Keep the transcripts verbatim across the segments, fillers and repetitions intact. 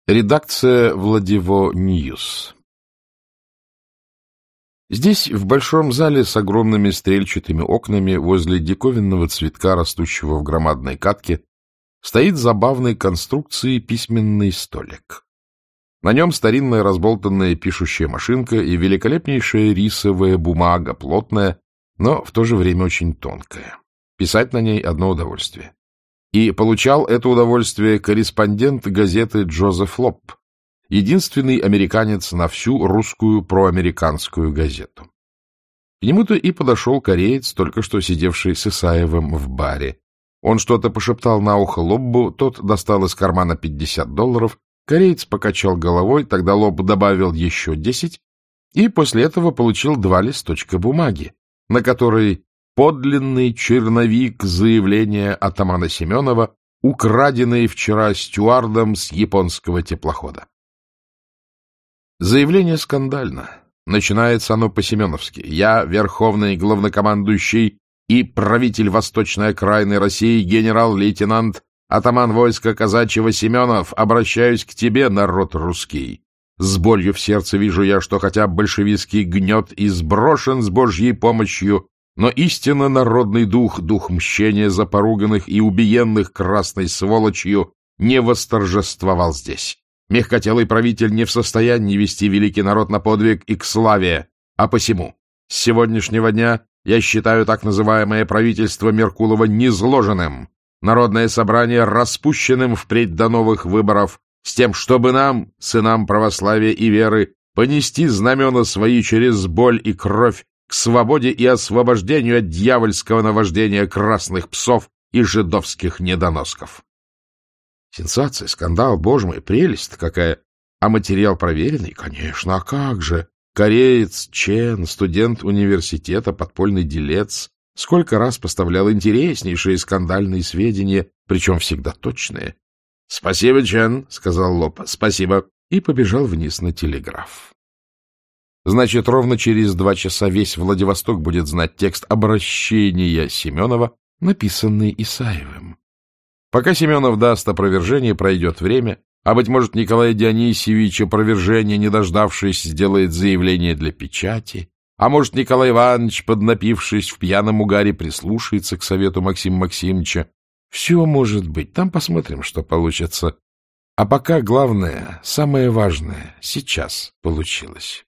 Редакция Владиво Ньюс. Здесь, в большом зале с огромными стрельчатыми окнами, возле диковинного цветка, растущего в громадной катке, стоит забавной конструкции письменный столик. На нем старинная разболтанная пишущая машинка и великолепнейшая рисовая бумага, плотная, но в то же время очень тонкая. Писать на ней одно удовольствие. И получал это удовольствие корреспондент газеты Джозеф Лобб, единственный американец на всю русскую проамериканскую газету. К нему-то и подошел кореец, только что сидевший с Исаевым в баре. Он что-то пошептал на ухо Лоббу, тот достал из кармана пятьдесят долларов, кореец покачал головой, тогда Лобб добавил еще десять, и после этого получил два листочка бумаги, на которой подлинный черновик заявления атамана Семенова, украденный вчера стюардом с японского теплохода. Заявление скандально. Начинается оно по-семеновски. «Я, верховный главнокомандующий и правитель восточной окраины России, генерал-лейтенант, атаман войска казачьего Семенов, обращаюсь к тебе, народ русский. С болью в сердце вижу я, что хотя большевистский гнет и сброшен с Божьей помощью, но истинно народный дух, дух мщения за поруганных и убиенных красной сволочью, не восторжествовал здесь. Мягкотелый правитель не в состоянии вести великий народ на подвиг и к славе, а посему с сегодняшнего дня я считаю так называемое правительство Меркулова низложенным, народное собрание распущенным впредь до новых выборов, с тем, чтобы нам, сынам православия и веры, понести знамена свои через боль и кровь к свободе и освобождению от дьявольского наваждения красных псов и жидовских недоносков». Сенсация, скандал, боже мой, прелесть какая! А материал проверенный? Конечно, а как же? Кореец Чен, студент университета, подпольный делец, сколько раз поставлял интереснейшие скандальные сведения, причем всегда точные. — Спасибо, Чен, — сказал Лобб, — спасибо, и побежал вниз на телеграф. Значит, ровно через два часа весь Владивосток будет знать текст обращения Семенова, написанный Исаевым. Пока Семенов даст опровержение, пройдет время, а, быть может, Николай Дионисьевич опровержения, не дождавшись, сделает заявление для печати, а может, Николай Иванович, поднапившись в пьяном угаре, прислушается к совету Максима Максимовича. Все может быть, там посмотрим, что получится. А пока главное, самое важное, сейчас получилось.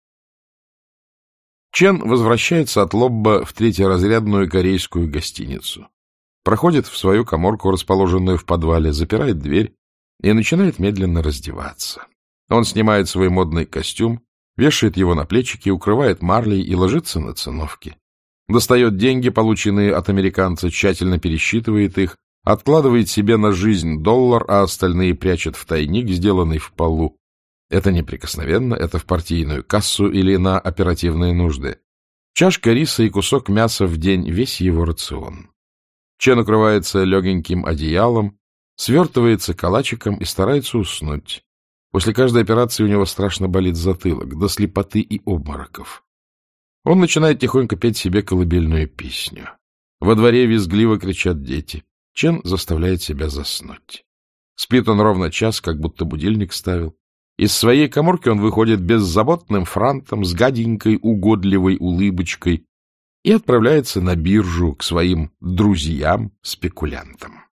Чен возвращается от Лобба в третьеразрядную корейскую гостиницу. Проходит в свою каморку, расположенную в подвале, запирает дверь и начинает медленно раздеваться. Он снимает свой модный костюм, вешает его на плечики, укрывает марлей и ложится на циновки. Достает деньги, полученные от американца, тщательно пересчитывает их, откладывает себе на жизнь доллар, а остальные прячет в тайник, сделанный в полу. Это неприкосновенно, это в партийную кассу или на оперативные нужды. Чашка риса и кусок мяса в день — весь его рацион. Чен укрывается легеньким одеялом, свертывается калачиком и старается уснуть. После каждой операции у него страшно болит затылок, до слепоты и обмороков. Он начинает тихонько петь себе колыбельную песню. Во дворе визгливо кричат дети. Чен заставляет себя заснуть. Спит он ровно час, как будто будильник ставил. Из своей каморки он выходит беззаботным франтом с гаденькой угодливой улыбочкой и отправляется на биржу к своим друзьям-спекулянтам.